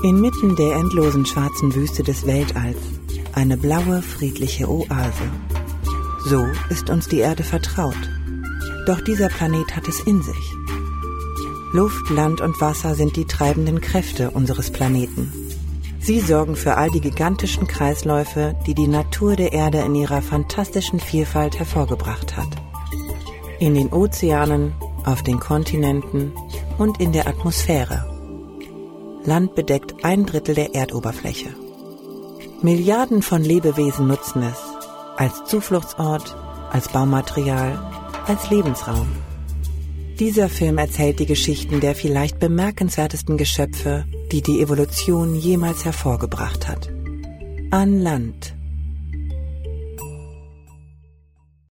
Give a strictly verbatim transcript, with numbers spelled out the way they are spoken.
Inmitten der endlosen schwarzen Wüste des Weltalls eine blaue, friedliche Oase. So ist uns die Erde vertraut. Doch dieser Planet hat es in sich. Luft, Land und Wasser sind die treibenden Kräfte unseres Planeten. Sie sorgen für all die gigantischen Kreisläufe, die die Natur der Erde in ihrer fantastischen Vielfalt hervorgebracht hat. In den Ozeanen, auf den Kontinenten und in der Atmosphäre. Land bedeckt ein Drittel der Erdoberfläche. Milliarden von Lebewesen nutzen es als Zufluchtsort, als Baumaterial, als Lebensraum. Dieser Film erzählt die Geschichten der vielleicht bemerkenswertesten Geschöpfe, die die Evolution jemals hervorgebracht hat. An Land.